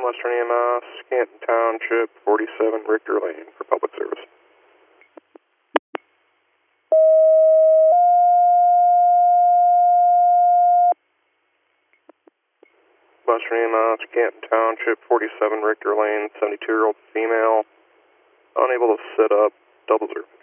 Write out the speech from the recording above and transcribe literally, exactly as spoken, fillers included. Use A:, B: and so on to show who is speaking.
A: Western E M S, Canton Township, forty-seven Richter Lane for public service. Western E M S, Canton Township, forty-seven Richter Lane, seventy-two-year-old female, unable to sit up, double zero.